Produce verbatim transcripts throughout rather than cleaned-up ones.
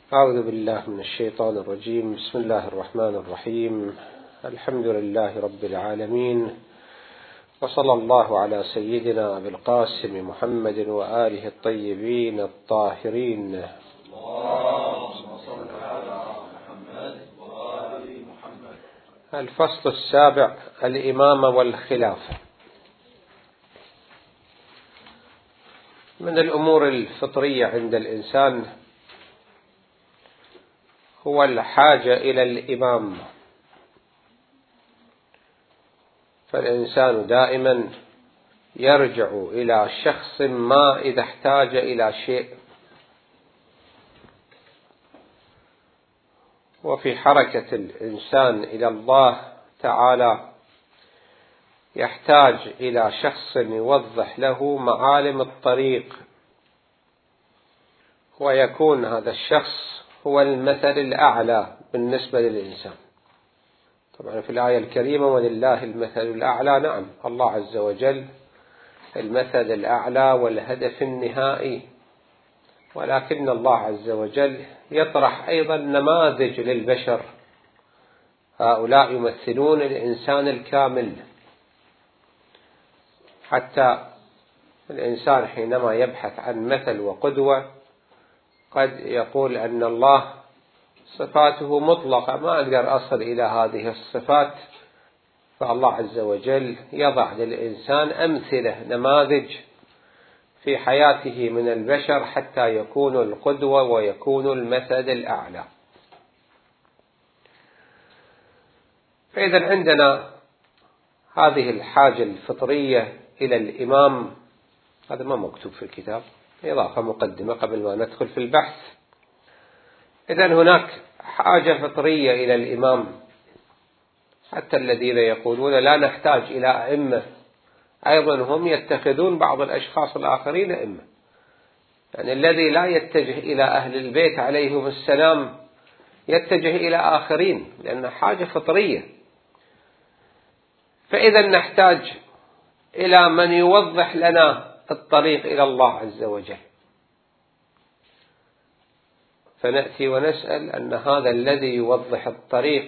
أعوذ بالله من الشيطان الرجيم. بسم الله الرحمن الرحيم. الحمد لله رب العالمين، وصلى الله على سيدنا أبي القاسم محمد وآله الطيبين الطاهرين. الفصل السابع: الإمامة والخلافة. من الأمور الفطرية عند الإنسان هو الحاجة إلى الإمام، فالإنسان دائما يرجع إلى شخص ما إذا احتاج إلى شيء، وفي حركة الإنسان إلى الله تعالى يحتاج إلى شخص يوضح له معالم الطريق، ويكون هذا الشخص هو المثل الأعلى بالنسبة للإنسان. طبعا في الآية الكريمة ولله المثل الأعلى، نعم، الله عز وجل المثل الأعلى والهدف النهائي، ولكن الله عز وجل يطرح أيضا نماذج للبشر، هؤلاء يمثلون الإنسان الكامل، حتى الإنسان حينما يبحث عن مثل وقدوة قد يقول أن الله صفاته مطلقة، ما أقدر أصل إلى هذه الصفات، فالله عز وجل يضع للإنسان أمثلة نماذج في حياته من البشر حتى يكون القدوة ويكون المثل الأعلى. فإذا عندنا هذه الحاجة الفطرية إلى الإمام، هذا ما مكتوب في الكتاب، إضافة مقدمة قبل ما ندخل في البحث. إذن هناك حاجة فطرية إلى الإمام، حتى الذين يقولون لا نحتاج إلى أئمة أيضا هم يتخذون بعض الأشخاص الآخرين أئمة، يعني الذي لا يتجه إلى أهل البيت عليهم السلام يتجه إلى آخرين، لأن حاجة فطرية. فإذا نحتاج إلى من يوضح لنا الطريق إلى الله عز وجل، فنأتي ونسأل أن هذا الذي يوضح الطريق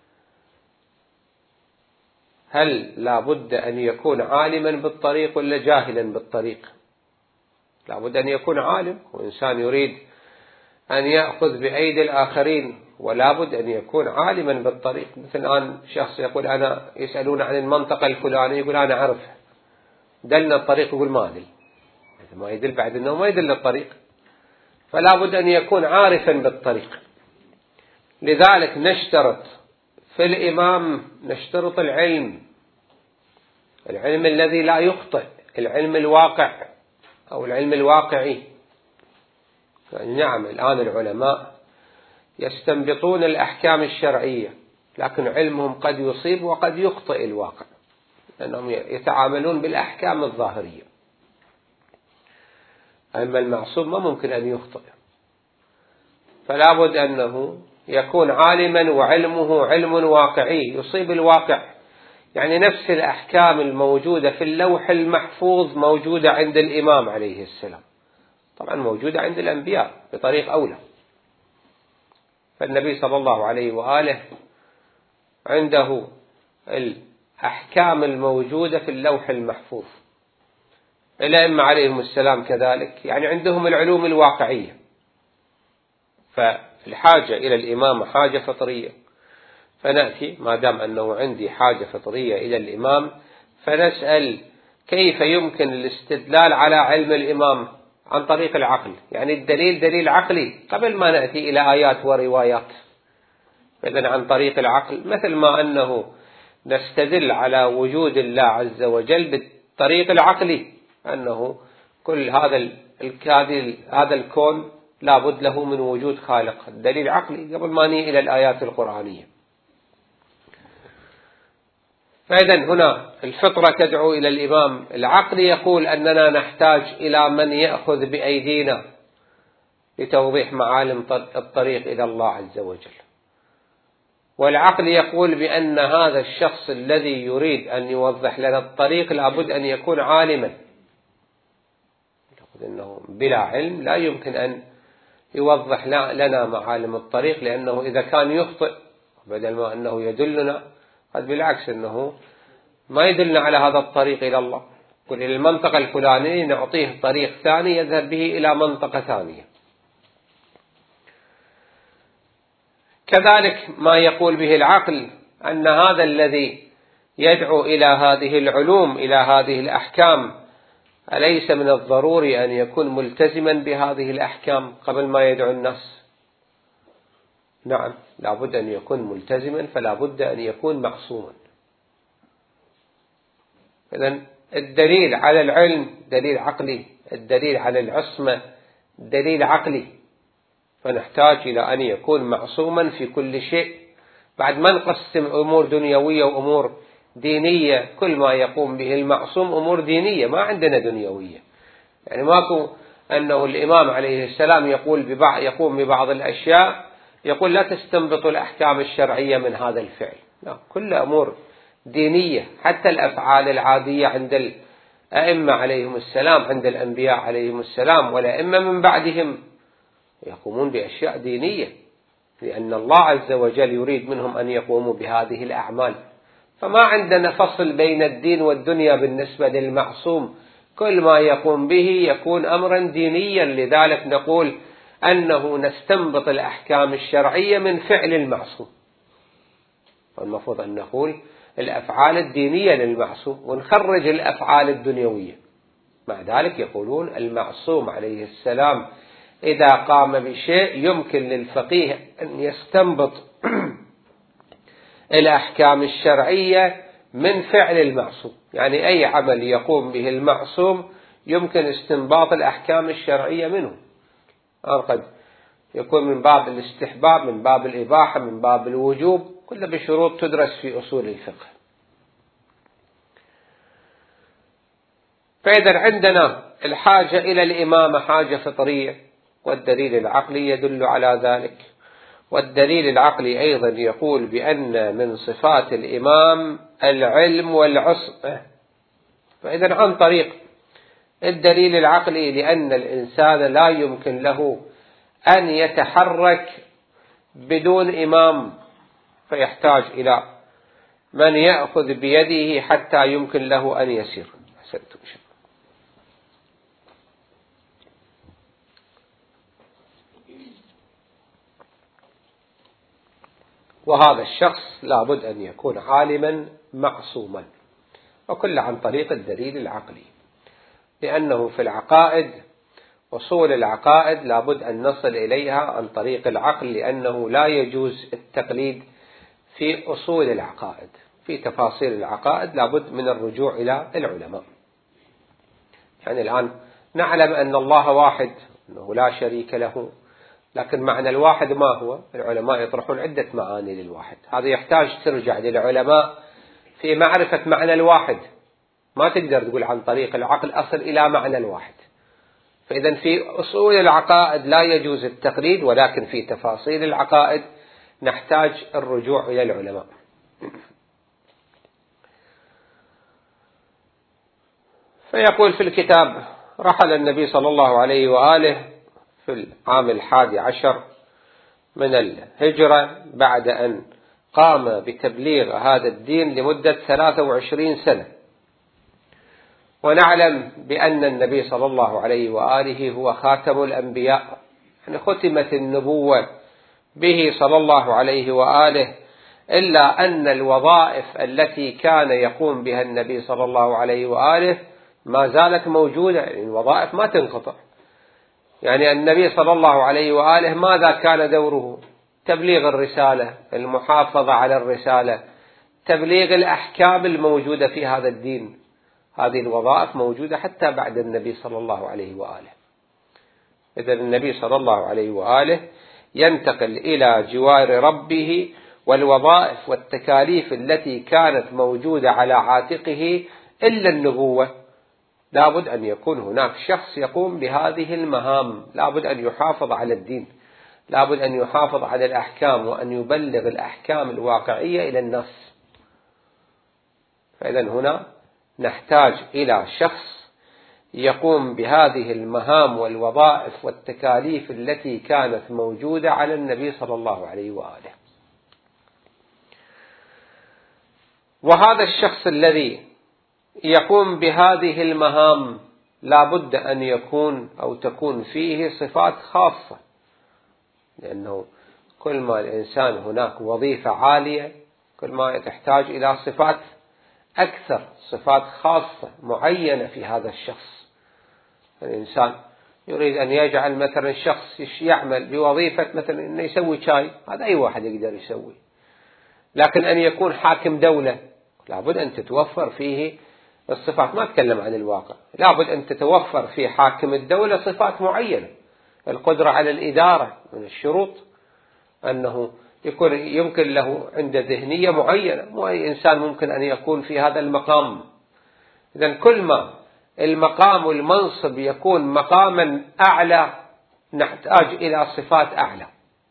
هل لا بد أن يكون عالما بالطريق ولا جاهلا بالطريق؟ لا بد أن يكون عالم، وإنسان يريد أن يأخذ بأيدي الآخرين ولا بد أن يكون عالما بالطريق. مثل الآن شخص يقول أنا يسألون عن المنطقة الفلانية يقول أنا أعرفها، دلنا الطريق يقول ما أدري، ما يدل بعد أنه ما يدل الطريق، فلا بد أن يكون عارفا بالطريق. لذلك نشترط في الإمام نشترط العلم، العلم الذي لا يخطئ، العلم الواقع أو العلم الواقعي. نعم، الآن العلماء يستنبطون الأحكام الشرعية، لكن علمهم قد يصيب وقد يخطئ الواقع، لأنهم يتعاملون بالأحكام الظاهرية. أما المعصوم ما ممكن أن يخطئ، فلا بد أنه يكون عالما وعلمه علم واقعي يصيب الواقع، يعني نفس الأحكام الموجودة في اللوح المحفوظ موجودة عند الإمام عليه السلام، طبعا موجودة عند الأنبياء بطريق أولى. فالنبي صلى الله عليه وآله عنده الأحكام الموجودة في اللوح المحفوظ، الأئمة عليهم السلام كذلك، يعني عندهم العلوم الواقعية. فالحاجة إلى الإمام حاجة فطرية، فنأتي ما دام أنه عندي حاجة فطرية إلى الإمام فنسأل كيف يمكن الاستدلال على علم الإمام عن طريق العقل، يعني الدليل دليل عقلي قبل ما نأتي إلى آيات وروايات. فإذن عن طريق العقل، مثل ما أنه نستدل على وجود الله عز وجل بالطريق العقلي، أنه كل هذا هذا الكون لا بد له من وجود خالق، الدليل عقلي قبل ما نيجي إلى الآيات القرآنية. فإذا هنا الفطرة تدعو إلى الإمام، العقل يقول أننا نحتاج إلى من يأخذ بأيدينا لتوضيح معالم الطريق إلى الله عز وجل، والعقل يقول بأن هذا الشخص الذي يريد أن يوضح لنا الطريق لابد أن يكون عالما، أنه بلا علم لا يمكن أن يوضح لنا معالم الطريق، لأنه إذا كان يخطئ بدل ما أنه يدلنا قد بالعكس أنه ما يدلنا على هذا الطريق إلى الله، كل المنطقة الفلانية نعطيه طريق ثاني يذهب به إلى منطقة ثانية. كذلك ما يقول به العقل أن هذا الذي يدعو إلى هذه العلوم إلى هذه الأحكام أليس من الضروري أن يكون ملتزما بهذه الأحكام قبل ما يدعو الناس؟ نعم، لا بد أن يكون ملتزما، فلا بد أن يكون معصوما. إذن الدليل على العلم دليل عقلي، الدليل على العصمة دليل عقلي، فنحتاج إلى أن يكون معصوما في كل شيء. بعد ما نقسم أمور دنيوية وأمور دينية، كل ما يقوم به المعصوم أمور دينية، ما عندنا دنيوية. يعني ماكو أنه الإمام عليه السلام يقول ببعض يقوم ببعض الأشياء يقول لا تستنبطوا الأحكام الشرعية من هذا الفعل، لا، كل أمور دينية. حتى الأفعال العادية عند الأئمة عليهم السلام، عند الأنبياء عليهم السلام والأئمة من بعدهم يقومون بأشياء دينية، لأن الله عز وجل يريد منهم أن يقوموا بهذه الأعمال. فما عندنا فصل بين الدين والدنيا بالنسبة للمعصوم، كل ما يقوم به يكون أمرا دينيا. لذلك نقول أنه نستنبط الأحكام الشرعية من فعل المعصوم، والمفروض أن نقول الأفعال الدينية للمعصوم ونخرج الأفعال الدنيوية. مع ذلك يقولون المعصوم عليه السلام إذا قام بشيء يمكن للفقيه أن يستنبط الأحكام الشرعية من فعل المعصوم، يعني أي عمل يقوم به المعصوم يمكن استنباط الأحكام الشرعية منه، قد يكون من باب الاستحباب، من باب الإباحة، من باب الوجوب، كله بشروط تدرس في أصول الفقه. فإذا عندنا الحاجة إلى الإمامة حاجة فطرية، والدليل العقلي يدل على ذلك. والدليل العقلي أيضا يقول بأن من صفات الإمام العلم والعصمة. فإذا عن طريق الدليل العقلي، لأن الإنسان لا يمكن له أن يتحرك بدون إمام، فيحتاج إلى من يأخذ بيده حتى يمكن له أن يسير. أحسنتم. وهذا الشخص لابد أن يكون عالما معصوما، وكل عن طريق الدليل العقلي، لأنه في العقائد أصول العقائد لابد أن نصل إليها عن طريق العقل، لأنه لا يجوز التقليد في أصول العقائد. في تفاصيل العقائد لابد من الرجوع إلى العلماء. يعني الآن نعلم أن الله واحد، أنه لا شريك له، لكن معنى الواحد ما هو؟ العلماء يطرحون عدة معاني للواحد، هذا يحتاج ترجع للعلماء في معرفة معنى الواحد، ما تقدر تقول عن طريق العقل أصل إلى معنى الواحد. فإذا في أصول العقائد لا يجوز التقليد، ولكن في تفاصيل العقائد نحتاج الرجوع إلى العلماء. فيقول في الكتاب: رحل النبي صلى الله عليه وآله في العام الحادي عشر من الهجرة بعد أن قام بتبليغ هذا الدين لمدة ثلاثة وعشرين سنة. ونعلم بأن النبي صلى الله عليه وآله هو خاتم الأنبياء، يعني ختمت النبوة به صلى الله عليه وآله، إلا أن الوظائف التي كان يقوم بها النبي صلى الله عليه وآله ما زالت موجودة، يعني الوظائف ما تنقطع. يعني النبي صلى الله عليه وآله ماذا كان دوره؟ تبليغ الرسالة، المحافظة على الرسالة، تبليغ الأحكام الموجودة في هذا الدين. هذه الوظائف موجودة حتى بعد النبي صلى الله عليه وآله. إذن النبي صلى الله عليه وآله ينتقل إلى جوار ربه، والوظائف والتكاليف التي كانت موجودة على عاتقه إلا النبوة لابد أن يكون هناك شخص يقوم بهذه المهام، لابد أن يحافظ على الدين، لابد أن يحافظ على الأحكام، وأن يبلغ الأحكام الواقعية إلى الناس. فإذا هنا نحتاج إلى شخص يقوم بهذه المهام والوظائف والتكاليف التي كانت موجودة على النبي صلى الله عليه وآله. وهذا الشخص الذي يقوم بهذه المهام لا بد أن يكون أو تكون فيه صفات خاصة، لأنه كل ما الإنسان هناك وظيفة عالية كل ما تحتاج إلى صفات أكثر، صفات خاصة معينة في هذا الشخص. الإنسان يريد أن يجعل مثلا شخص يعمل بوظيفة مثلا أنه يسوي شاي، هذا أي واحد يقدر يسوي، لكن أن يكون حاكم دولة لابد أن تتوفر فيه الصفات. ما أتكلم عن الواقع، لابد أن تتوفر في حاكم الدولة صفات معينة. القدرة على الإدارة من الشروط أنه يكون يمكن له عند ذهنية معينة، مو أي إنسان ممكن أن يكون في هذا المقام. إذن كل ما المقام والمنصب يكون مقاما أعلى نحتاج إلى صفات أعلى.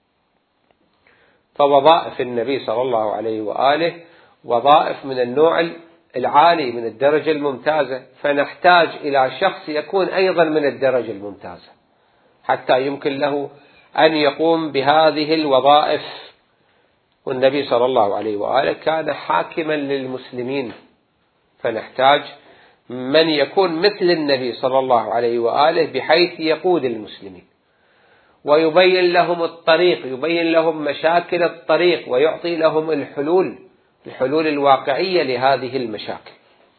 فوظائف النبي صلى الله عليه وآله وظائف من النوع العالي من الدرجة الممتازة، فنحتاج إلى شخص يكون أيضا من الدرجة الممتازة حتى يمكن له أن يقوم بهذه الوظائف. والنبي صلى الله عليه وآله كان حاكما للمسلمين، فنحتاج من يكون مثل النبي صلى الله عليه وآله بحيث يقود المسلمين ويبين لهم الطريق، يبين لهم مشاكل الطريق ويعطي لهم الحلول الحلول الواقعية لهذه المشاكل.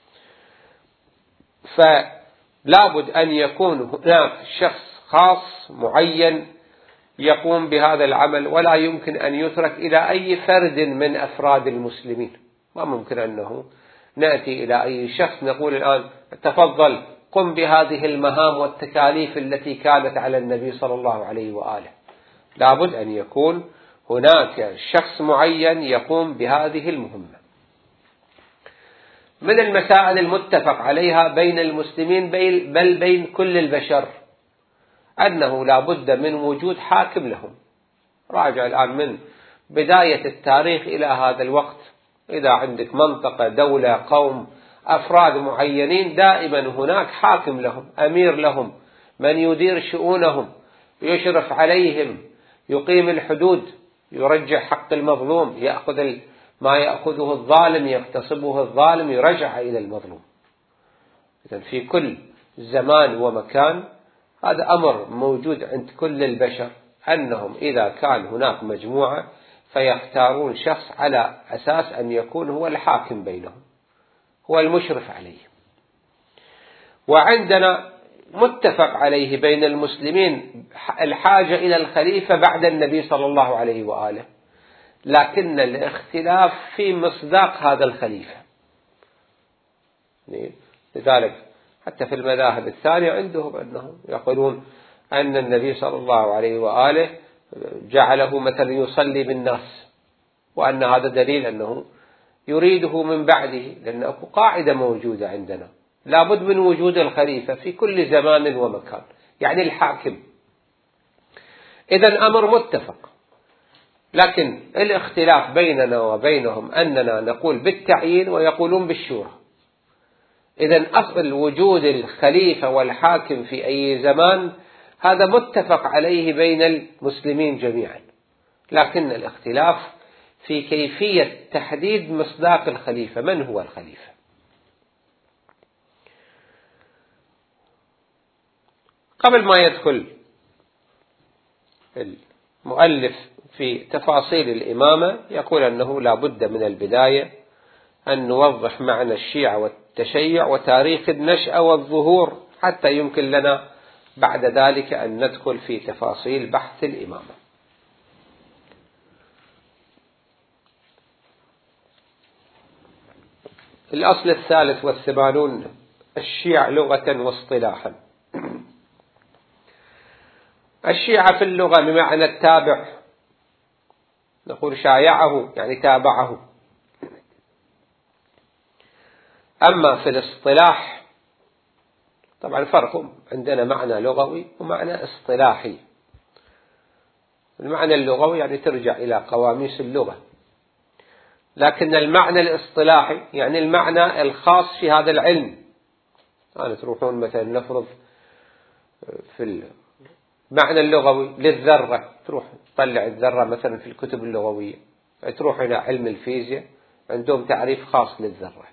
فلا بد أن يكون هناك شخص خاص معين يقوم بهذا العمل، ولا يمكن أن يترك إلى أي فرد من أفراد المسلمين. ما ممكن أنه نأتي إلى أي شخص نقول الآن تفضل قم بهذه المهام والتكاليف التي كانت على النبي صلى الله عليه وآله. لابد أن يكون هناك شخص معين يقوم بهذه المهمة. من المسائل المتفق عليها بين المسلمين بل بين كل البشر أنه لا بد من وجود حاكم لهم. راجع الآن من بداية التاريخ إلى هذا الوقت، إذا عندك منطقة دولة قوم أفراد معينين دائما هناك حاكم لهم، أمير لهم، من يدير شؤونهم، يشرف عليهم، يقيم الحدود، يرجع حق المظلوم، يأخذ ما يأخذه الظالم يغتصبه الظالم يرجع إلى المظلوم. إذن في كل زمان ومكان هذا أمر موجود عند كل البشر، أنهم إذا كان هناك مجموعة فيختارون شخص على أساس أن يكون هو الحاكم بينهم، هو المشرف عليه. وعندنا متفق عليه بين المسلمين الحاجة إلى الخليفة بعد النبي صلى الله عليه وآله، لكن الاختلاف في مصداق هذا الخليفة. لذلك حتى في المذاهب الثانية عندهم أنهم يقولون أن النبي صلى الله عليه وآله جعله مثلا يصلي بالناس، وأن هذا دليل أنه يريده من بعده، لأن أكو قاعدة موجودة عندنا لابد من وجود الخليفة في كل زمان ومكان، يعني الحاكم. إذن أمر متفق، لكن الاختلاف بيننا وبينهم أننا نقول بالتعيين ويقولون بالشورى. إذن أصل وجود الخليفة والحاكم في أي زمان هذا متفق عليه بين المسلمين جميعا، لكن الاختلاف في كيفية تحديد مصداق الخليفة، من هو الخليفة. قبل ما يدخل المؤلف في تفاصيل الإمامة يقول أنه لا بد من البداية أن نوضح معنى الشيعة والتشيع وتاريخ النشأة والظهور، حتى يمكن لنا بعد ذلك أن ندخل في تفاصيل بحث الإمامة. الأصل الثالث والثمانون: الشيعة لغة واصطلاحا. الشيعة في اللغة بمعنى التابع، نقول شايعه يعني تابعه. أما في الاصطلاح طبعا فرق، عندنا معنى لغوي ومعنى اصطلاحي. المعنى اللغوي يعني ترجع إلى قواميس اللغة، لكن المعنى الاصطلاحي يعني المعنى الخاص في هذا العلم، يعني تروحون مثلا نفرض في المعنى اللغوي للذرة، تروح تطلع الذرة مثلا في الكتب اللغوية، تروح إلى علم الفيزياء عندهم تعريف خاص للذرة.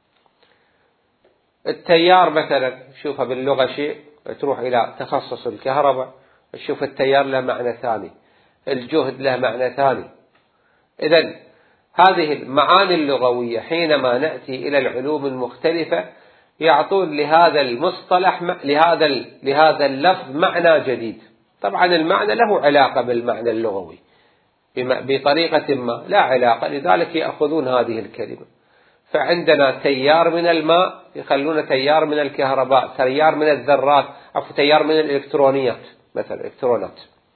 التيار مثلا تشوفها باللغة شيء، تروح إلى تخصص الكهرباء تشوف التيار له معنى ثاني، الجهد له معنى ثاني. إذن هذه المعاني اللغوية حينما نأتي إلى العلوم المختلفة يعطون لهذا المصطلح لهذا لهذا اللفظ معنى جديد. طبعا المعنى له علاقة بالمعنى اللغوي بطريقة ما، لا علاقة، لذلك يأخذون هذه الكلمة. فعندنا تيار من الماء يخلون تيار من الكهرباء، تيار من الذرات، أو تيار من الإلكترونيات مثلا إلكترونات.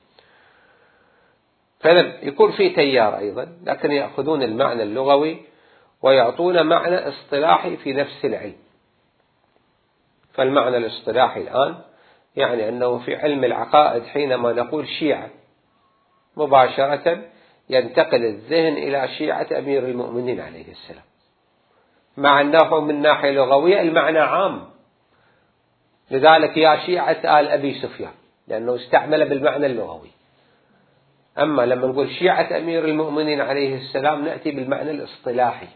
فإذا يكون في تيار أيضا، لكن يأخذون المعنى اللغوي ويعطون معنى اصطلاحي في نفس العلم. فالمعنى الاصطلاحي الآن يعني أنه في علم العقائد حينما نقول شيعة مباشرة ينتقل الذهن إلى شيعة أمير المؤمنين عليه السلام، مع أنه من ناحية لغوية المعنى عام. لذلك يا شيعة آل أبي سفيان، لأنه استعمل بالمعنى اللغوي. أما لما نقول شيعة أمير المؤمنين عليه السلام نأتي بالمعنى الاصطلاحي.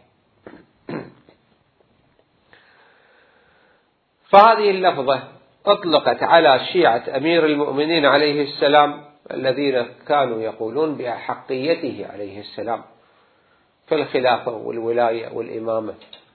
فهذه اللفظة أطلقت على شيعة أمير المؤمنين عليه السلام الذين كانوا يقولون بأحقيته عليه السلام في الخلافة والولاية والإمامة.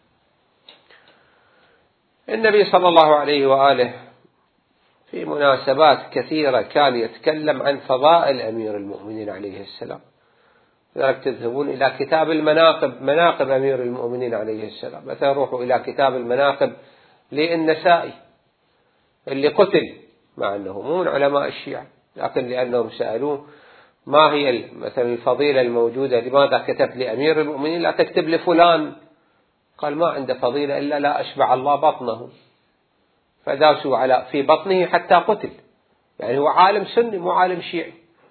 النبي صلى الله عليه وآله في مناسبات كثيرة كان يتكلم عن فضائل أمير المؤمنين عليه السلام. لذلك تذهبون إلى كتاب المناقب، مناقب أمير المؤمنين عليه السلام، مثلا روحوا إلى كتاب المناقب للنسائي اللي قتل، مع أنه مو من علماء الشيعة، لكن لأنهم سألوه ما هي مثلا الفضيلة الموجودة، لماذا كتبت لأمير المؤمنين لا تكتب لفلان؟ قال ما عنده فضيلة إلا لا أشبع الله بطنه، فداسوا على في بطنه حتى قتل. يعني هو عالم سني مو عالم شيعي،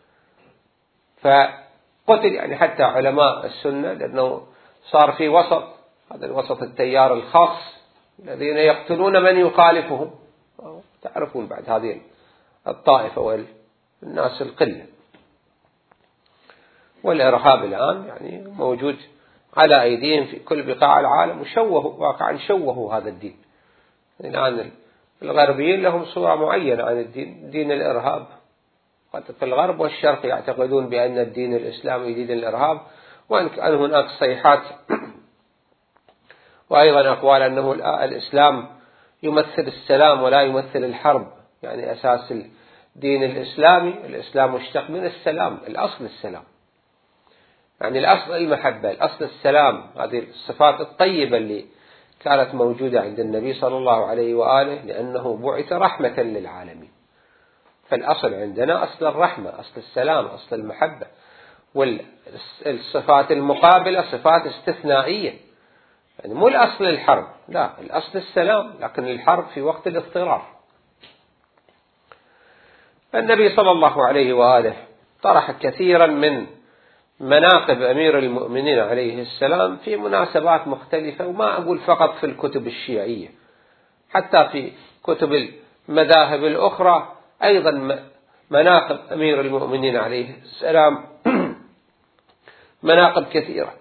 فقتل يعني حتى علماء السنة، لأنه صار في وسط، هذا الوسط التيار الخاص الذين يقتلون من يخالفهم. تعرفون بعد هذه الطائفة والناس القلة. والإرهاب الآن يعني موجود على أيديهم في كل بقاع العالم، وشوهوا واقعا شوهوا هذا الدين. الآن الغربيين لهم صورة معينة عن الدين، دين الإرهاب. قد في الغرب والشرق يعتقدون بأن الدين الإسلامي دين الإرهاب، وأن كان هناك صيحات وأيضا أقوال أنه الإسلام يمثل السلام ولا يمثل الحرب. يعني أساس الدين الإسلامي، الإسلام مشتق من السلام، الأصل السلام، يعني الأصل المحبة، الأصل السلام. هذه الصفات الطيبة اللي كانت موجودة عند النبي صلى الله عليه وآله، لأنه بعث رحمة للعالمين. فالأصل عندنا أصل الرحمة، أصل السلام، أصل المحبة. والصفات المقابلة صفات استثنائية، يعني مو الأصل الحرب، لا، الأصل السلام، لكن الحرب في وقت الاضطرار. النبي صلى الله عليه وآله طرح كثيرا من مناقب أمير المؤمنين عليه السلام في مناسبات مختلفة، وما أقول فقط في الكتب الشيعية، حتى في كتب المذاهب الأخرى أيضا مناقب أمير المؤمنين عليه السلام مناقب كثيرة.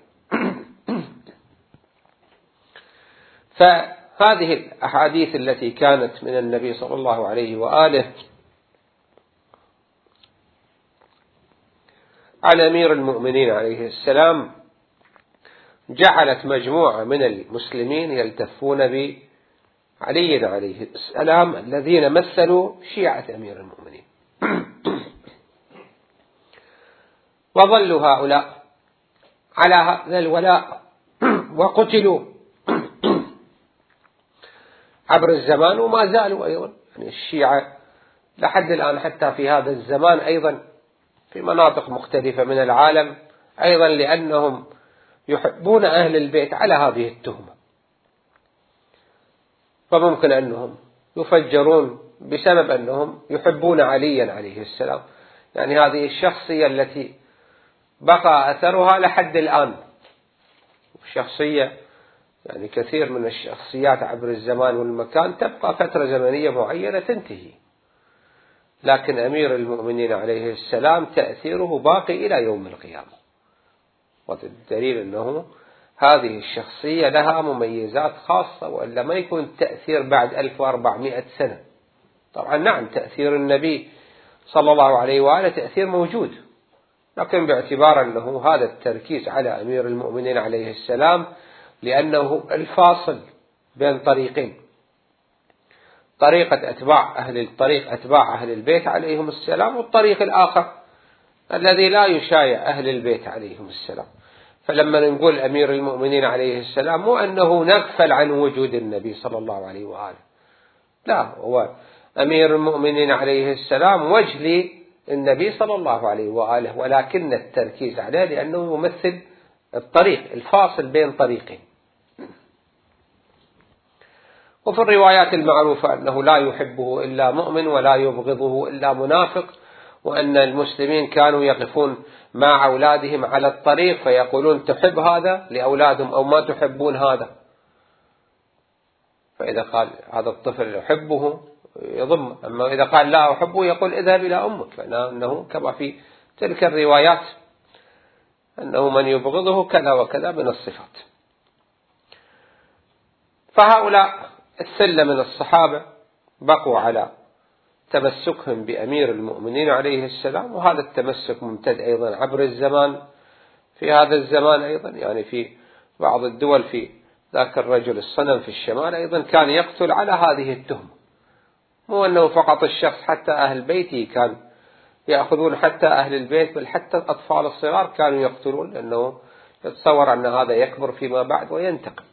فهذه الأحاديث التي كانت من النبي صلى الله عليه وآله عن أمير المؤمنين عليه السلام جعلت مجموعة من المسلمين يلتفون بعلي عليه السلام الذين مثلوا شيعة أمير المؤمنين. وظلوا هؤلاء على هذا الولاء وقتلوا عبر الزمان، وما زالوا أيضا يعني الشيعة لحد الآن حتى في هذا الزمان أيضا في مناطق مختلفة من العالم، أيضا لأنهم يحبون أهل البيت على هذه التهمة، فممكن أنهم يفجرون بسبب أنهم يحبون عليا عليه السلام. يعني هذه الشخصية التي بقى أثرها لحد الآن، شخصية يعني كثير من الشخصيات عبر الزمان والمكان تبقى فترة زمنية معينة تنتهي، لكن أمير المؤمنين عليه السلام تأثيره باقي إلى يوم القيامة، والدليل أنه هذه الشخصية لها مميزات خاصة، وإلا ما يكون تأثير بعد ألف وأربعمائة سنة. طبعا نعم تأثير النبي صلى الله عليه وآله تأثير موجود، لكن باعتبار أنه هذا التركيز على أمير المؤمنين عليه السلام لأنه الفاصل بين طريقين، طريقة أتباع أهل الطريق أتباع أهل البيت عليهم السلام، والطريق الآخر الذي لا يشايع أهل البيت عليهم السلام. فلما نقول أمير المؤمنين عليه السلام مو أنه نغفل عن وجود النبي صلى الله عليه وآله، لا، هو أمير المؤمنين عليه السلام وجه للنبي صلى الله عليه وآله، ولكن التركيز عليه لأنه يمثل الطريق الفاصل بين طريقين. وفي الروايات المعروفة أنه لا يحبه إلا مؤمن ولا يبغضه إلا منافق، وأن المسلمين كانوا يقفون مع أولادهم على الطريق فيقولون تحب هذا لأولادهم أو ما تحبون هذا، فإذا قال هذا الطفل يحبه يضم، أما إذا قال لا أحبه يقول اذهب إلى أمك، لأنه كما في تلك الروايات أنه من يبغضه كذا وكذا من الصفات. فهؤلاء الثلة من الصحابة بقوا على تمسكهم بأمير المؤمنين عليه السلام، وهذا التمسك ممتد أيضا عبر الزمان. في هذا الزمان أيضا يعني في بعض الدول في ذاك الرجل الصنم في الشمال أيضا كان يقتل على هذه التهمة، مو أنه فقط الشخص، حتى أهل بيته كان يأخذون، حتى أهل البيت بل حتى الأطفال الصغار كانوا يقتلون، لأنه يتصور أن هذا يكبر فيما بعد وينتقم.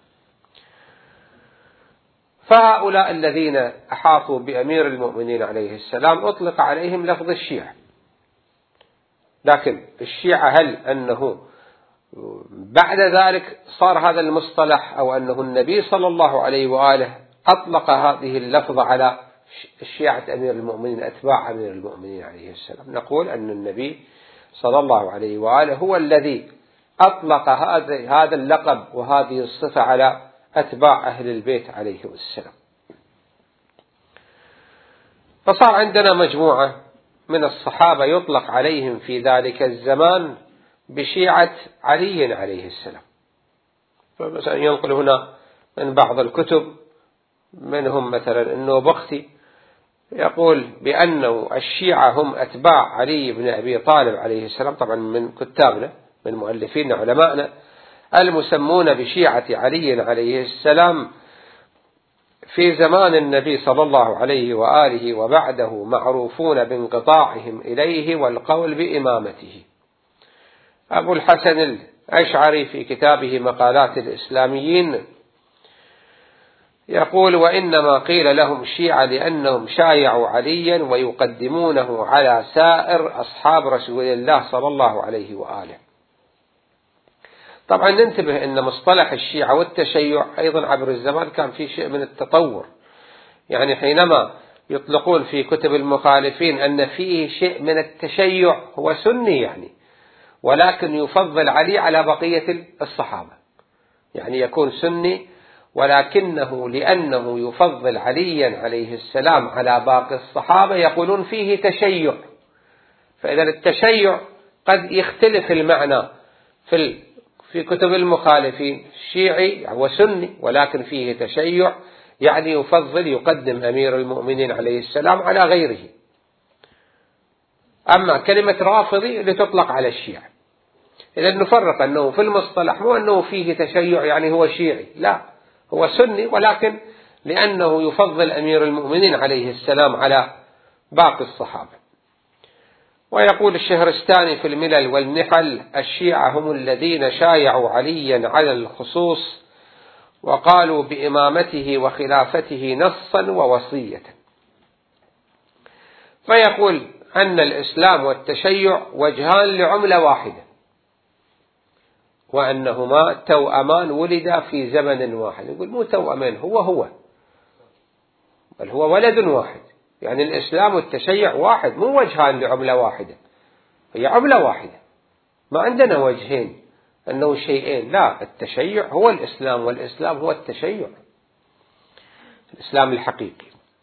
فهؤلاء الذين أحاطوا بأمير المؤمنين عليه السلام أطلق عليهم لفظ الشيعة، لكن الشيعة هل أنه بعد ذلك صار هذا المصطلح، أو أنه النبي صلى الله عليه وآله أطلق هذه اللفظة على الشيعة أمير المؤمنين أتباع أمير المؤمنين عليه السلام؟ نقول أن النبي صلى الله عليه وآله هو الذي أطلق هذا اللقب وهذه الصفة على أتباع أهل البيت عليهم السلام. فصار عندنا مجموعة من الصحابة يطلق عليهم في ذلك الزمان بشيعة علي عليه السلام. فمثلا ينقل هنا من بعض الكتب منهم مثلا النوبختي يقول بأنه الشيعة هم أتباع علي بن أبي طالب عليه السلام، طبعا من كتابنا من مؤلفين علمائنا، المسمون بشيعة علي عليه السلام في زمان النبي صلى الله عليه وآله وبعده، معروفون بانقطاعهم إليه والقول بإمامته. أبو الحسن الأشعري في كتابه مقالات الإسلاميين يقول وإنما قيل لهم شيعة لأنهم شايعوا عليا ويقدمونه على سائر أصحاب رسول الله صلى الله عليه وآله. طبعا ننتبه أن مصطلح الشيعة والتشيع أيضا عبر الزمان كان في شيء من التطور، يعني حينما يطلقون في كتب المخالفين أن فيه شيء من التشيع هو سني يعني، ولكن يفضل علي على بقية الصحابة، يعني يكون سني ولكنه لأنه يفضل عليا عليه السلام على باقي الصحابة يقولون فيه تشيع. فإذا التشيع قد يختلف المعنى في في كتب المخالفين، الشيعي وسني ولكن فيه تشيع يعني يفضل يقدم أمير المؤمنين عليه السلام على غيره. أما كلمة رافضي لتطلق على الشيعة. إذا نفرق أنه في المصطلح مو أنه فيه تشيع يعني هو شيعي، لا، هو سني ولكن لأنه يفضل أمير المؤمنين عليه السلام على باقي الصحابة. ويقول الشهرستاني في الملل والنحل الشيعة هم الذين شايعوا عليا على الخصوص وقالوا بإمامته وخلافته نصا ووصية. فيقول أن الإسلام والتشيع وجهان لعملة واحدة، وأنهما توأمان ولدا في زمن واحد. يقول مو توأمان، هو هو بل هو ولد واحد، يعني الإسلام والتشيع واحد، مو وجهان لعملة واحدة، هي عملة واحدة، ما عندنا وجهين أنه شيئين. لا، التشيع هو الإسلام، والإسلام هو التشيع، الإسلام الحقيقي.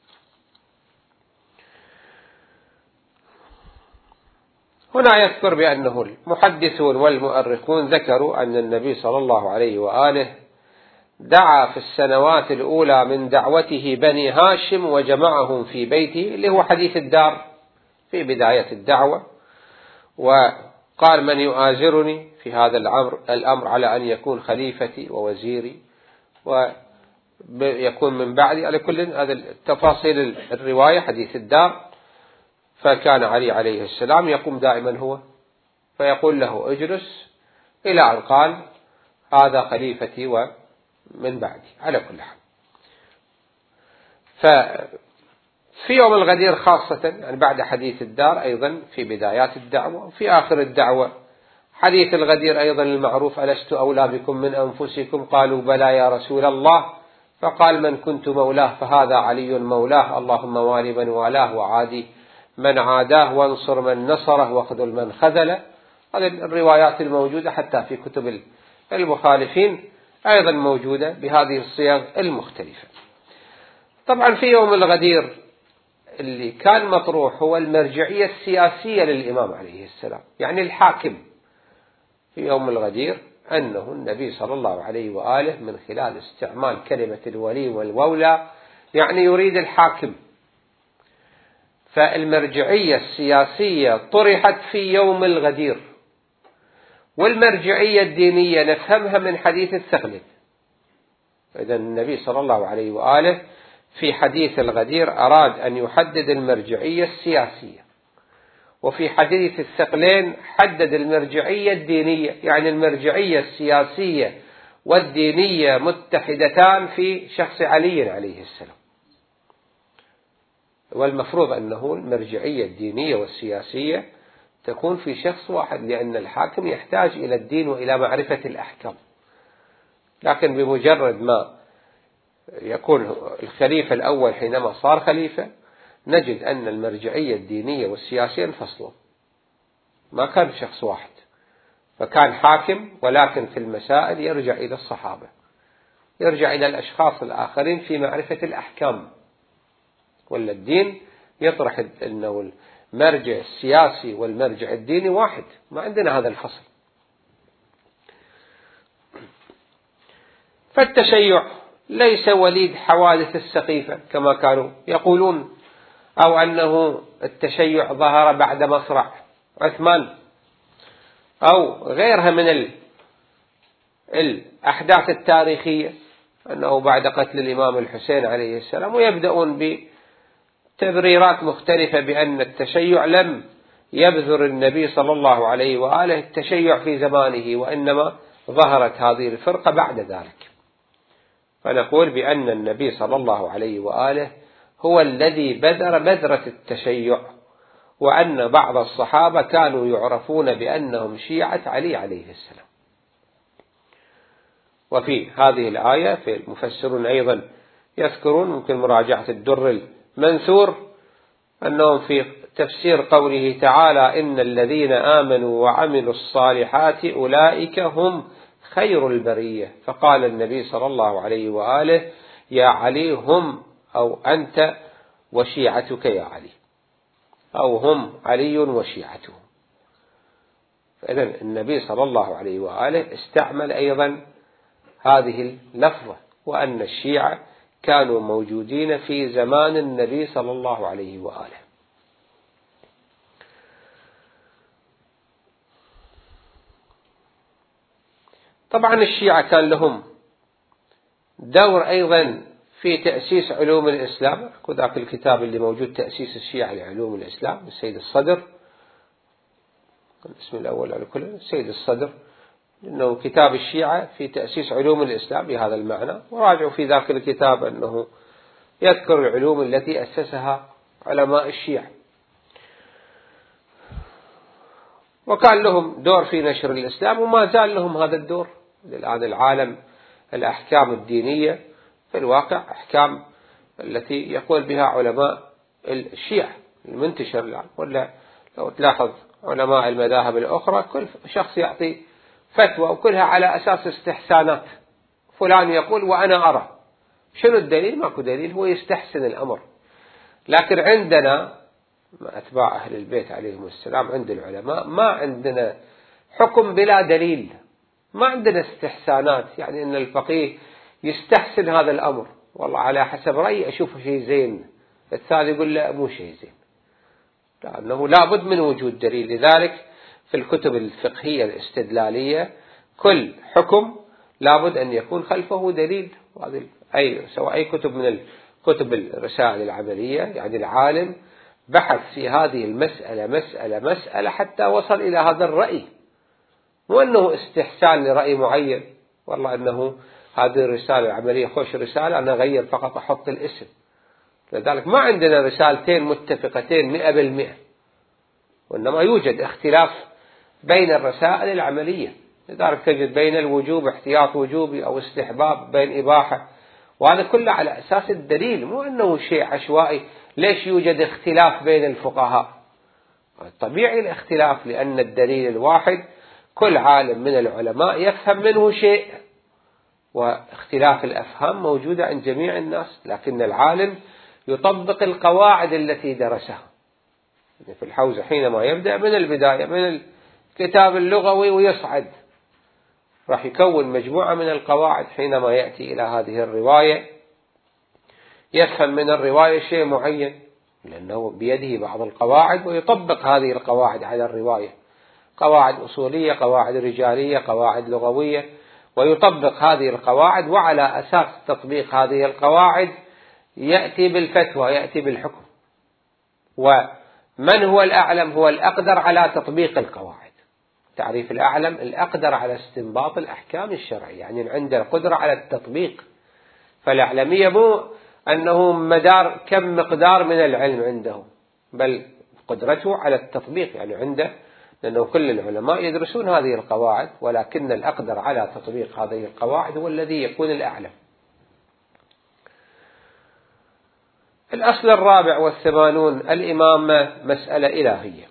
هنا يذكر بأنه المحدثون والمؤرخون ذكروا أن النبي صلى الله عليه وآله دعا في السنوات الأولى من دعوته بني هاشم وجمعهم في بيته، اللي هو حديث الدار في بداية الدعوة، وقال: من يؤازرني في هذا الأمر, الأمر على أن يكون خليفتي ووزيري ويكون من بعدي، على كل هذا التفاصيل الرواية حديث الدار. فكان علي عليه السلام يقوم دائما هو فيقول له: اجلس، إلى أن قال: هذا خليفتي ومن بعدي، على كل حال. ففي يوم الغدير خاصة، يعني بعد حديث الدار أيضا في بدايات الدعوة، وفي آخر الدعوة حديث الغدير أيضا المعروف: ألست أولى بكم من أنفسكم؟ قالوا: بلى يا رسول الله. فقال: من كنت مولاه فهذا علي مولاه، اللهم والي من والاه وعادي من عاداه، وانصر من نصره واخذل من خذله. هذه الروايات الموجودة حتى في كتب المخالفين أيضا موجودة بهذه الصيغ المختلفة. طبعا في يوم الغدير اللي كان مطروح هو المرجعية السياسية للإمام عليه السلام، يعني الحاكم في يوم الغدير، أنه النبي صلى الله عليه وآله من خلال استعمال كلمة الولي والمولى يعني يريد الحاكم. فالمرجعية السياسية طرحت في يوم الغدير، والمرجعية الدينية نفهمها من حديث الثغلب. إذن النبي صلى الله عليه وآله في حديث الغدير أراد أن يحدد المرجعية السياسية، وفي حديث الثقلين حدد المرجعية الدينية، يعني المرجعية السياسية والدينية متحدتان في شخص علي عليه السلام. والمفروض أنه المرجعية الدينية والسياسية تكون في شخص واحد، لأن الحاكم يحتاج إلى الدين وإلى معرفة الأحكام. لكن بمجرد ما يكون الخليفة الأول حينما صار خليفة، نجد أن المرجعية الدينية والسياسية انفصلوا، ما كان شخص واحد، فكان حاكم، ولكن في المسائل يرجع إلى الصحابة، يرجع إلى الأشخاص الآخرين في معرفة الأحكام. ولا الدين يطرح أنه المرجع السياسي والمرجع الديني واحد، ما عندنا هذا الفصل. فالتشيع ليس وليد حوادث السقيفة كما كانوا يقولون، أو أنه التشيع ظهر بعد مصرع عثمان أو غيرها من الأحداث التاريخية، أنه بعد قتل الإمام الحسين عليه السلام، ويبدأون بتبريرات مختلفة بأن التشيع لم يبذر النبي صلى الله عليه وآله التشيع في زمانه، وإنما ظهرت هذه الفرقة بعد ذلك. فنقول بأن النبي صلى الله عليه وآله هو الذي بذر بذرة التشيع، وأن بعض الصحابة كانوا يعرفون بأنهم شيعة علي عليه السلام. وفي هذه الآية في المفسرون أيضا يذكرون، ممكن مراجعة الدر المنثور، أنهم في تفسير قوله تعالى: إن الذين آمنوا وعملوا الصالحات أولئك هم خير البرية. فقال النبي صلى الله عليه وآله: يا علي هم أو أنت وشيعتك يا علي، أو هم علي وشيعته. فإذن النبي صلى الله عليه وآله استعمل أيضا هذه اللفظة، وأن الشيعة كانوا موجودين في زمان النبي صلى الله عليه وآله. طبعا الشيعة كان لهم دور أيضا في تأسيس علوم الإسلام. ذاك الكتاب اللي موجود تأسيس الشيعة لعلوم الإسلام السيد الصدر، الاسم الأول على كل السيد الصدر، إنه كتاب الشيعة في تأسيس علوم الإسلام بهذا المعنى. وراجعوا في ذاك الكتاب أنه يذكر العلوم التي أسسها علماء الشيعة، وكان لهم دور في نشر الإسلام، وما زال لهم هذا الدور الآن. العالم الأحكام الدينية في الواقع أحكام التي يقول بها علماء الشيعة المنتشر الآن، ولا لو تلاحظ علماء المذاهب الأخرى كل شخص يعطي فتوى وكلها على أساس استحسانات، فلان يقول وأنا أرى. شنو الدليل؟ ماكو دليل، هو يستحسن الأمر. لكن عندنا أتباع أهل البيت عليهم السلام عند العلماء ما عندنا حكم بلا دليل، ما عندنا استحسانات، يعني أن الفقيه يستحسن هذا الأمر، والله على حسب رأيي أشوفه شيء زين، الثاني يقول لا مو شيء زين، لأنه لابد من وجود دليل. لذلك في الكتب الفقهية الاستدلالية كل حكم لابد أن يكون خلفه دليل، أي سواء أي كتب من الكتب الرسائل العملية، يعني العالم بحث في هذه المسألة مسألة مسألة حتى وصل إلى هذا الرأي، مو أنه استحسان لرأي معين، والله أنه هذه الرسالة العملية خوش رسالة أنا أغير فقط أحط الاسم. لذلك ما عندنا رسالتين متفقتين مئة بالمئة، وإنما يوجد اختلاف بين الرسائل العملية. لذلك تجد بين الوجوب احتياط وجوبي أو استحباب، بين إباحة، وهذا كله على أساس الدليل، مو أنه شيء عشوائي. ليش يوجد اختلاف بين الفقهاء؟ طبيعي الاختلاف، لأن الدليل الواحد كل عالم من العلماء يفهم منه شيء، واختلاف الأفهام موجودة عند جميع الناس، لكن العالم يطبق القواعد التي درسها. في الحوزة حينما يبدأ من البداية من الكتاب اللغوي ويصعد راح يكون مجموعة من القواعد، حينما يأتي إلى هذه الرواية يفهم من الرواية شيء معين، لأنه بيده بعض القواعد ويطبق هذه القواعد على الرواية، قواعد أصولية، قواعد رجالية، قواعد لغوية، ويطبق هذه القواعد، وعلى أساس تطبيق هذه القواعد يأتي بالفتوى، يأتي بالحكم. ومن هو الأعلم؟ هو الأقدر على تطبيق القواعد. تعريف الأعلم الأقدر على استنباط الأحكام الشرعية، يعني عنده القدرة على التطبيق. فالأعلمية مو أنه مدار كم مقدار من العلم عنده، بل قدرته على التطبيق، يعني عنده، لأنه كل العلماء يدرسون هذه القواعد، ولكن الأقدر على تطبيق هذه القواعد هو الذي يكون الأعلم. الأصل الرابع والثمانون الإمامة مسألة إلهية.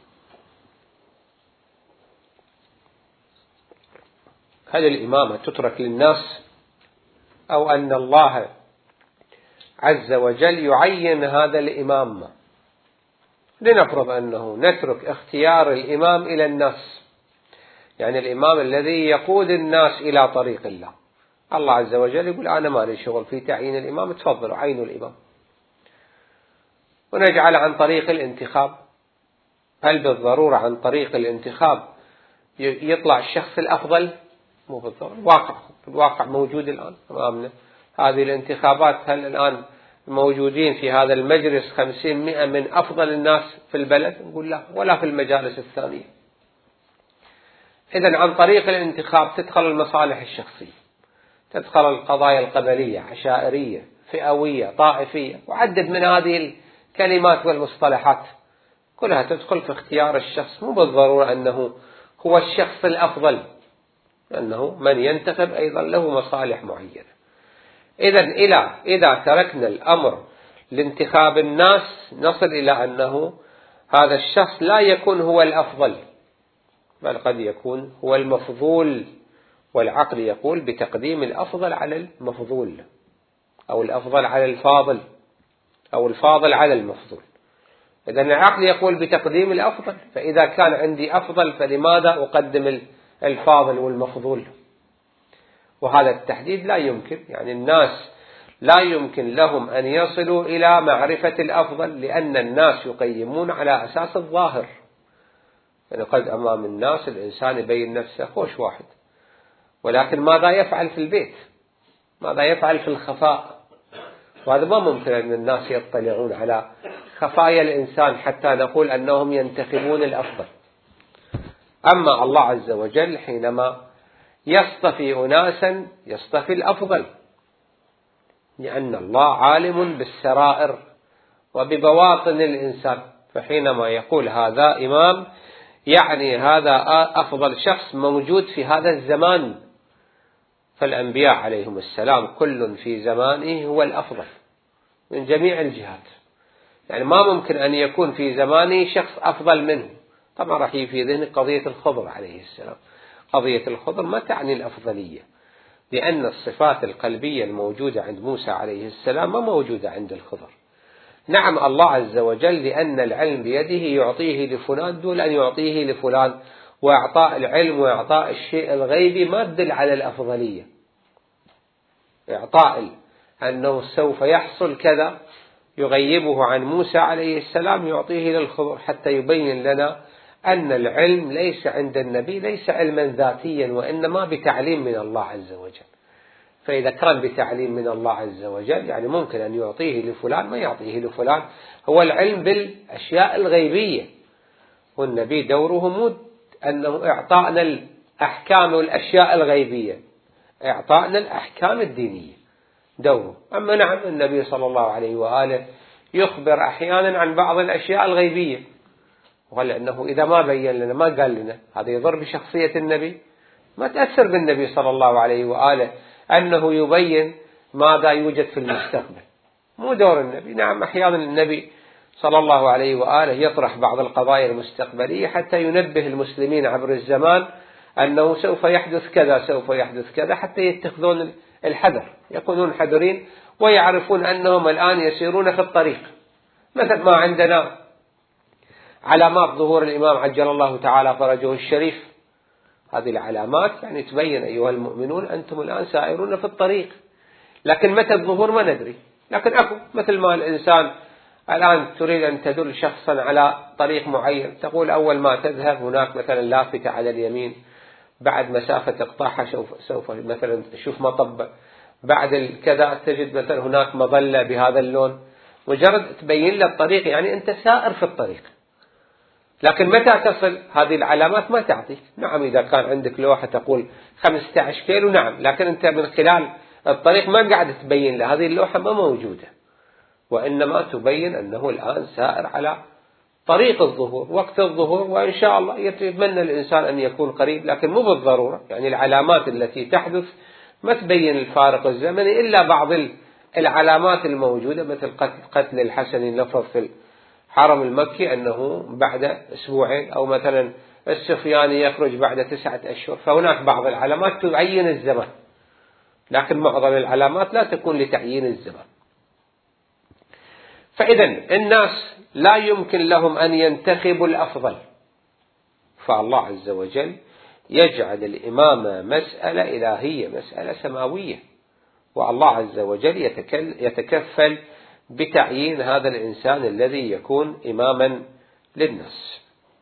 هل الإمامة تترك للناس، أو أن الله عز وجل يعين هذا الإمام؟ لنفرض أنه نترك اختيار الإمام إلى الناس، يعني الإمام الذي يقود الناس إلى طريق الله، الله عز وجل يقول أنا ما لي شغل في تعيين الإمام، تفضلوا عينوا الإمام، ونجعل عن طريق الانتخاب. هل بالضرورة عن طريق الانتخاب يطلع الشخص الأفضل؟ مو بالضرورة. الواقع الواقع موجود الآن أمامنا، هذه الانتخابات هل الآن موجودين في هذا المجلس خمسين مئة من أفضل الناس في البلد؟ نقول لا، ولا في المجالس الثانية. إذن عن طريق الانتخاب تدخل المصالح الشخصية، تدخل القضايا القبلية، عشائرية، فئوية، طائفية، وعدد من هذه الكلمات والمصطلحات كلها تدخل في اختيار الشخص، مو بالضرورة أنه هو الشخص الأفضل، لأنه من ينتخب أيضا له مصالح معينة. إذن إلى إذا تركنا الأمر لانتخاب الناس نصل إلى أنه هذا الشخص لا يكون هو الأفضل، بل قد يكون هو المفضول، والعقل يقول بتقديم الأفضل على المفضول، أو الأفضل على الفاضل، أو الفاضل على المفضول. إذن العقل يقول بتقديم الأفضل، فإذا كان عندي أفضل فلماذا أقدم الفاضل والمفضول؟ وهذا التحديد لا يمكن، يعني الناس لا يمكن لهم أن يصلوا إلى معرفة الأفضل، لأن الناس يقيمون على أساس الظاهر. يعني قد أمام الناس الإنسان يبين نفسه خوش واحد، ولكن ماذا يفعل في البيت؟ ماذا يفعل في الخفاء؟ وهذا ما ممكن أن الناس يطلعون على خفايا الإنسان حتى نقول أنهم ينتخبون الأفضل. أما الله عز وجل حينما يصطفي أناسا يصطفي الأفضل، لأن الله عالم بالسرائر وببواطن الإنسان، فحينما يقول هذا إمام يعني هذا أفضل شخص موجود في هذا الزمان. فالأنبياء عليهم السلام كل في زمانه هو الأفضل من جميع الجهات، يعني ما ممكن أن يكون في زمانه شخص أفضل منه. طبعا راح في ذهن قضية الخضر عليه السلام، قضية الخضر ما تعني الأفضلية، لأن الصفات القلبية الموجودة عند موسى عليه السلام ما موجودة عند الخضر. نعم الله عز وجل لأن العلم بيده يعطيه لفلان دون أن يعطيه لفلان، وإعطاء العلم وإعطاء الشيء الغيبي ما تدل على الأفضلية. إعطاء أنه سوف يحصل كذا يغيبه عن موسى عليه السلام يعطيه للخضر حتى يبين لنا أن العلم ليس عند النبي ليس علما ذاتيا، وإنما بتعليم من الله عز وجل. فإذا كان بتعليم من الله عز وجل يعني ممكن أن يعطيه لفلان ما يعطيه لفلان. هو العلم بالأشياء الغيبية، والنبي دوره مو أنه إعطاءنا الأحكام والأشياء الغيبية، إعطاءنا الأحكام الدينية دوره. أما نعم النبي صلى الله عليه وآله يخبر أحيانا عن بعض الأشياء الغيبية، ولأنه إذا ما بين لنا ما قال لنا هذا يضر بشخصية النبي، ما تأثر بالنبي صلى الله عليه وآله أنه يبين ماذا يوجد في المستقبل، مو دور النبي. نعم أحيانا النبي صلى الله عليه وآله يطرح بعض القضايا المستقبلية حتى ينبه المسلمين عبر الزمان أنه سوف يحدث كذا سوف يحدث كذا، حتى يتخذون الحذر، يكونون حذرين ويعرفون أنهم الآن يسيرون في الطريق. مثل ما عندنا علامات ظهور الإمام عجل الله تعالى فرجه الشريف، هذه العلامات يعني تبين أيها المؤمنون أنتم الآن سائرون في الطريق، لكن متى الظهور ما ندري. لكن أكو مثل ما الإنسان الآن تريد أن تدل شخصا على طريق معين، تقول أول ما تذهب هناك مثلا لافتة على اليمين، بعد مسافة تقطعها سوف, سوف مثلا تشوف مطب، بعد كذا تجد مثلا هناك مظلة بهذا اللون، مجرد تبين له الطريق يعني أنت سائر في الطريق. لكن متى تصل هذه العلامات ما تعطيك. نعم إذا كان عندك لوحة تقول خمسة عشر كيلو نعم، لكن أنت من خلال الطريق ما قاعد تبين له، هذه اللوحة ما موجودة، وإنما تبين أنه الآن سائر على طريق الظهور وقت الظهور، وإن شاء الله يتمنى الإنسان أن يكون قريب، لكن مو بالضرورة. يعني العلامات التي تحدث ما تبين الفارق الزمني إلا بعض العلامات الموجودة، مثل قتل الحسن اللفظ في الحرم المكي أنه بعد أسبوعين، أو مثلا السفياني يخرج بعد تسعة أشهر، فهناك بعض العلامات تعين الزمن، لكن معظم العلامات لا تكون لتعيين الزمن. فإذا الناس لا يمكن لهم أن ينتخبوا الأفضل، فالله عز وجل يجعل الإمامة مسألة إلهية مسألة سماوية، والله عز وجل يتكفل بتعيين هذا الإنسان الذي يكون إماما للناس.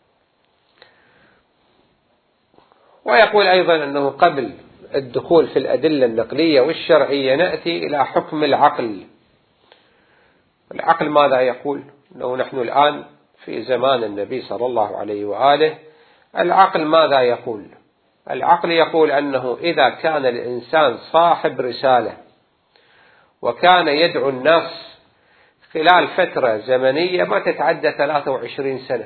ويقول أيضا أنه قبل الدخول في الأدلة النقلية والشرعية نأتي إلى حكم العقل. العقل ماذا يقول؟ لو نحن الآن في زمان النبي صلى الله عليه وآله، العقل ماذا يقول؟ العقل يقول أنه إذا كان الإنسان صاحب رسالة وكان يدعو الناس خلال فترة زمنية ما تتعدى ثلاثة وعشرين سنة،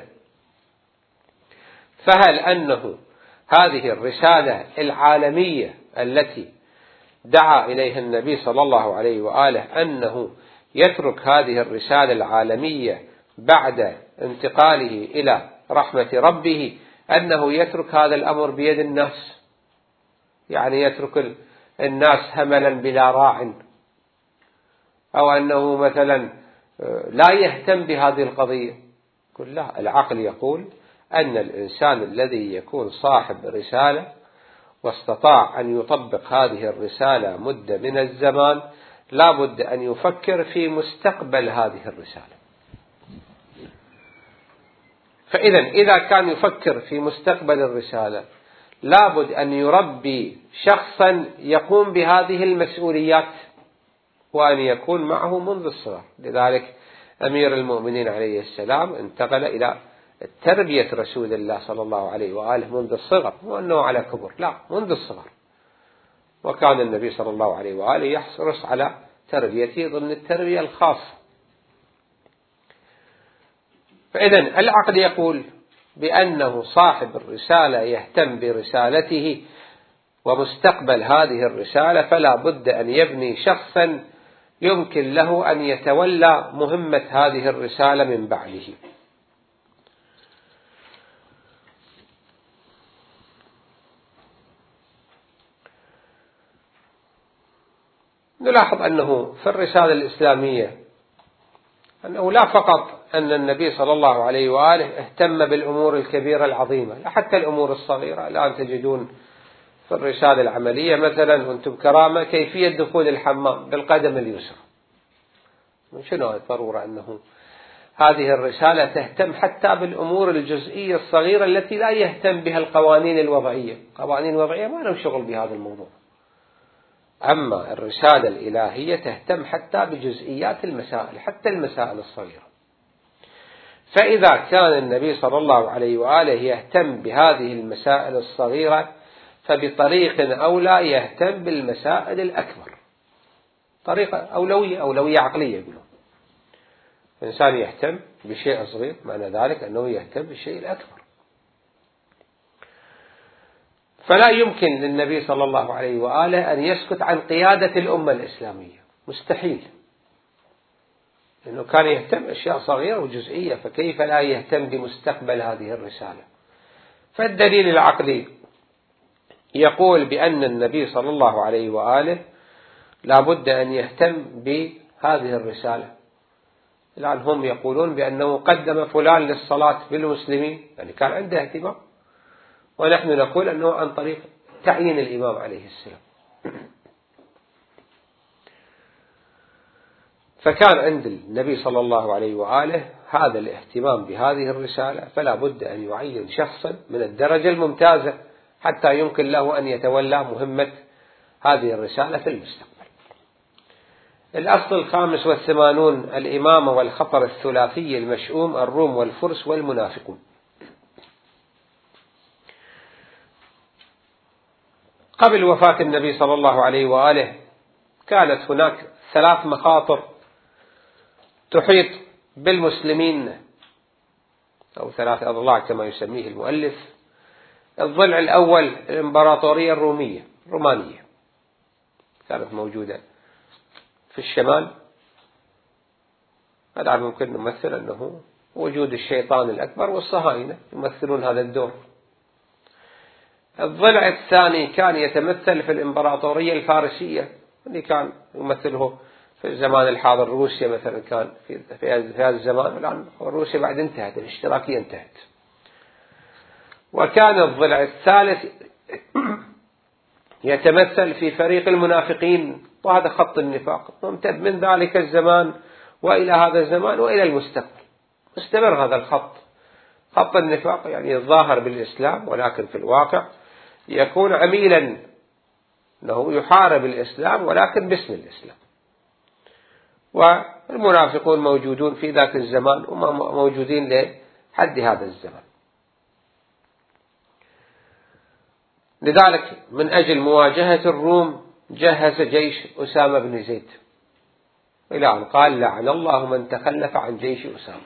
فهل أنه هذه الرسالة العالمية التي دعا إليها النبي صلى الله عليه وآله أنه يترك هذه الرسالة العالمية بعد انتقاله إلى رحمة ربه، أنه يترك هذا الأمر بيد الناس، يعني يترك الناس هملا بلا راع، أو أنه مثلا لا يهتم بهذه القضية؟ قل لا، العقل يقول أن الإنسان الذي يكون صاحب رسالة واستطاع أن يطبق هذه الرسالة مدة من الزمان لا بد أن يفكر في مستقبل هذه الرسالة. فإذا إذا كان يفكر في مستقبل الرسالة لا بد أن يربي شخصا يقوم بهذه المسؤوليات، وأن يكون معه منذ الصغر. لذلك أمير المؤمنين عليه السلام انتقل إلى تربية رسول الله صلى الله عليه وآله منذ الصغر، وأنه على كبر، لا، منذ الصغر. وكان النبي صلى الله عليه وآله يحرص على تربيته ضمن التربية الخاصة. فإذا العقل يقول بأنه صاحب الرسالة يهتم برسالته ومستقبل هذه الرسالة، فلا بد أن يبني شخصا يمكن له أن يتولى مهمة هذه الرسالة من بعده. نلاحظ أنه في الرسالة الإسلامية أنه لا فقط أن النبي صلى الله عليه وآله اهتم بالأمور الكبيرة العظيمة، لا حتى الأمور الصغيرة. الآن تجدون في الرسالة العملية مثلا وأنتم كرامة كيفية دخول الحمام بالقدم اليسرى. من شنو الضرورة أنه هذه الرسالة تهتم حتى بالأمور الجزئية الصغيرة التي لا يهتم بها القوانين الوضعية. قوانين الوضعية ما لهم شغل بهذا الموضوع. أما الرسالة الإلهية تهتم حتى بجزئيات المسائل، حتى المسائل الصغيرة. فإذا كان النبي صلى الله عليه وآله يهتم بهذه المسائل الصغيرة فبطريق أولى يهتم بالمسائل الأكبر. طريقة أولوية، أولوية عقلية يقولون. الإنسان يهتم بشيء صغير معنى ذلك أنه يهتم بالشيء الأكبر. فلا يمكن للنبي صلى الله عليه وآله أن يسكت عن قيادة الأمة الإسلامية، مستحيل، لأنه كان يهتم أشياء صغيرة وجزئية، فكيف لا يهتم بمستقبل هذه الرسالة؟ فالدليل العقلي يقول بأن النبي صلى الله عليه وآله لا بد أن يهتم بهذه الرسالة. الآن هم يقولون بأنه قدم فلان للصلاة بالمسلمين، يعني كان عنده اهتمام، ونحن نقول أنه عن طريق تعيين الإمام عليه السلام. فكان عند النبي صلى الله عليه وآله هذا الاهتمام بهذه الرسالة، فلا بد أن يعين شخصا من الدرجة الممتازة حتى يمكن له أن يتولى مهمة هذه الرسالة في المستقبل. الأصل الخامس والثمانون الإمامة والخطر الثلاثي المشؤوم، الروم والفرس والمنافقون. قبل وفاة النبي صلى الله عليه وآله كانت هناك ثلاث مخاطر تحيط بالمسلمين، أو ثلاث أضلاع كما يسميه المؤلف. الضلع الأول الإمبراطورية الرومية الرومانية، كانت موجودة في الشمال. هذا ممكن نمثل أنه وجود الشيطان الأكبر والصهاينة يمثلون هذا الدور. الضلع الثاني كان يتمثل في الإمبراطورية الفارسية، اللي كان يمثله في الزمان الحاضر روسيا مثلا، كان في في هذا الزمان. الآن روسيا بعد انتهت، الاشتراكية انتهت. وكان الضلع الثالث يتمثل في فريق المنافقين، وهذا خط النفاق ممتد من ذلك الزمان وإلى هذا الزمان وإلى المستقبل، مستمر هذا الخط، خط النفاق، يعني الظاهر بالإسلام ولكن في الواقع يكون عميلا، أنه يحارب الإسلام ولكن باسم الإسلام. والمنافقون موجودون في ذاك الزمان وموجودين لحد هذا الزمان. لذلك من أجل مواجهة الروم جهز جيش أسامة بن زيد، إلى أن قال لعن الله من تخلف عن جيش أسامة.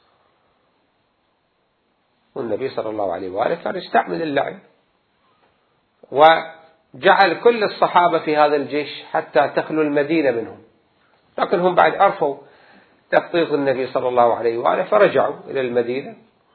والنبي صلى الله عليه وآله كان يستعمل اللعن، وجعل كل الصحابة في هذا الجيش حتى تخلو المدينة منهم، لكن هم بعد عرفوا تخطيط النبي صلى الله عليه وآله فرجعوا إلى المدينة.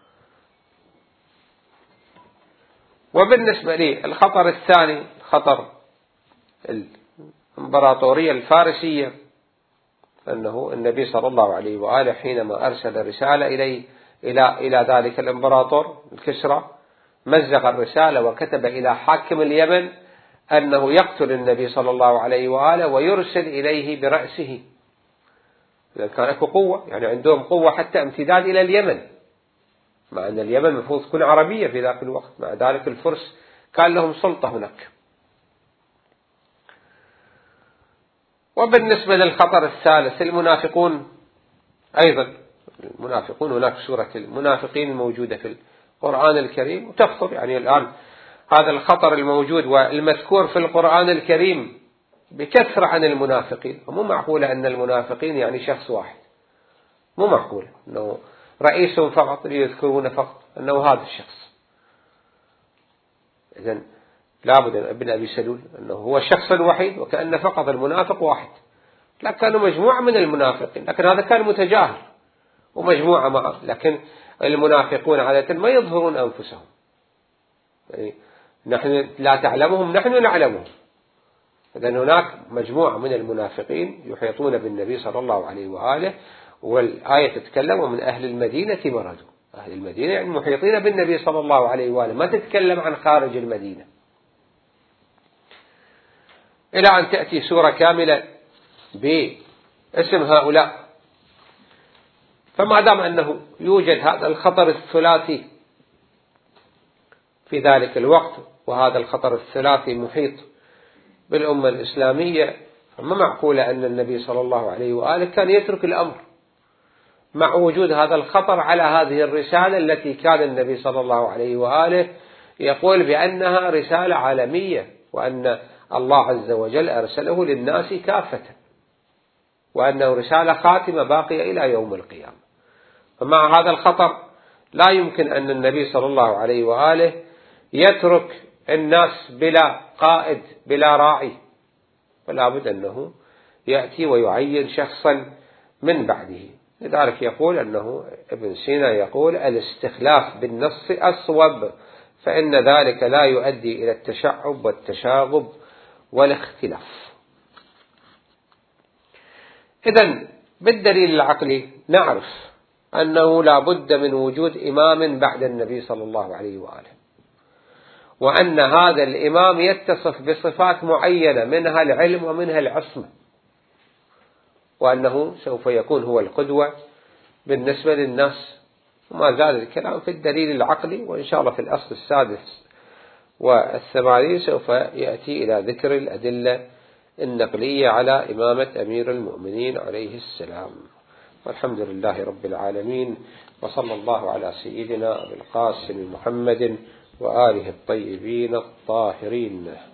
وبالنسبة لي الخطر الثاني خطر الإمبراطورية الفارسية، أنه النبي صلى الله عليه وآله حينما أرسل رسالة إليه إلى إلى ذلك الإمبراطور الكسرى مزق الرسالة وكتب إلى حاكم اليمن أنه يقتل النبي صلى الله عليه وآله ويرسل إليه برأسه. لأن كان لك قوة، يعني عندهم قوة حتى امتداد إلى اليمن، مع أن اليمن المفروض تكون عربية في ذاك الوقت. مع ذلك الفرس كان لهم سلطة هناك. وبالنسبة للخطر الثالث المنافقون أيضا. المنافقون هناك سورة المنافقين الموجودة في القرآن الكريم وتخطر، يعني الآن هذا الخطر الموجود والمذكور في القرآن الكريم بكثرة عن المنافقين. ومو معقولة أن المنافقين يعني شخص واحد، مو معقولة أنه رئيسهم فقط يذكرون فقط أنه هذا الشخص. إذن لابد أن ابن أبي سلول أنه هو الشخص الوحيد وكأن فقط المنافق واحد، لكن كانوا مجموعة من المنافقين، لكن هذا كان متجاهل ومجموعة معه. لكن المنافقون عادة ما يظهرون أنفسهم، يعني نحن لا تعلمهم نحن نعلمهم، إذن هناك مجموعة من المنافقين يحيطون بالنبي صلى الله عليه وآله، والآية تتكلم ومن أهل المدينة مردوا. أهل المدينة يعني محيطين بالنبي صلى الله عليه وآله، ما تتكلم عن خارج المدينة، إلى أن تأتي سورة كاملة باسم هؤلاء. فما دام أنه يوجد هذا الخطر الثلاثي في ذلك الوقت، وهذا الخطر الثلاثي محيط بالأمة الإسلامية، فما معقولة أن النبي صلى الله عليه وآله كان يترك الأمر مع وجود هذا الخطر على هذه الرسالة التي كان النبي صلى الله عليه وآله يقول بأنها رسالة عالمية، وأن الله عز وجل أرسله للناس كافة، وأنه رسالة خاتمة باقية إلى يوم القيامة. فمع هذا الخطر لا يمكن أن النبي صلى الله عليه وآله يترك الناس بلا قائد بلا راعي، فلا بد أنه يأتي ويعين شخصا من بعده. لذلك يقول أنه ابن سينا يقول الاستخلاف بالنص أصوب، فإن ذلك لا يؤدي إلى التشعب والتشاغب والاختلاف. إذن بالدليل العقلي نعرف أنه لا بد من وجود إمام بعد النبي صلى الله عليه وآله، وأن هذا الإمام يتصف بصفات معينة منها العلم ومنها العصمة، وأنه سوف يكون هو القدوة بالنسبة للناس. وما زال الكلام في الدليل العقلي، وإن شاء الله في الأصل السادس والثمانين سوف يأتي إلى ذكر الأدلة النقلية على إمامة أمير المؤمنين عليه السلام. والحمد لله رب العالمين، وصلى الله على سيدنا أبي القاسم محمد وآله الطيبين الطاهرين.